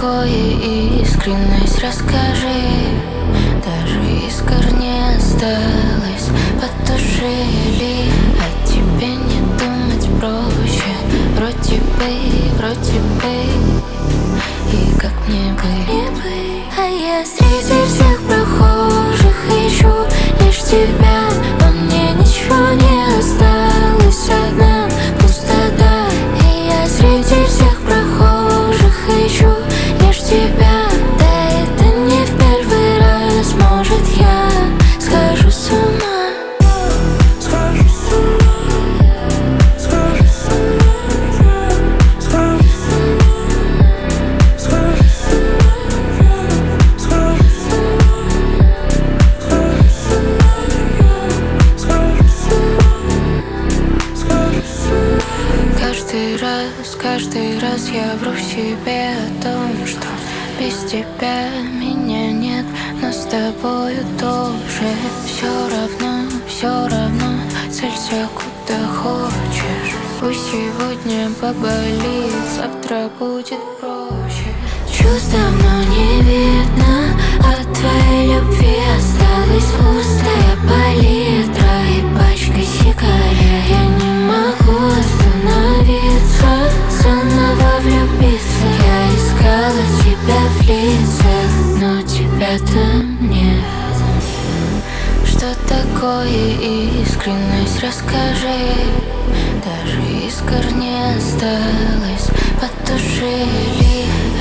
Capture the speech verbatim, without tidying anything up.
такое искренность, расскажи. Даже искр не осталось, потушили. А тебе не думать проще. Вроде бы, вроде бы. И как мне быть? А я среди всех прохожих ищу лишь тебя. Во мне ничего не осталось, одна пустота. И я среди всех прохожих ищу лишь тебя. Да это не в первый раз, может я схожу с ума. Схожу с ума, схожу с ума, схожу с ума, схожу с ума, схожу с ума, схожу с ума, схожу с ума. Каждый раз, каждый раз я вру себе о том, что без тебя меня нет, но с тобою тоже. Все равно, все равно, целься куда хочешь. Пусть сегодня поболит, завтра будет проще. Чувств давно не видно, от твоей любви осталась пустая палитра и пачка сигарет. Я не могу остановиться, заново влюбиться. Я искала тебя в лицах, но тебя-то нет. Что такое искренность, расскажи. Даже искр не осталось, потушили.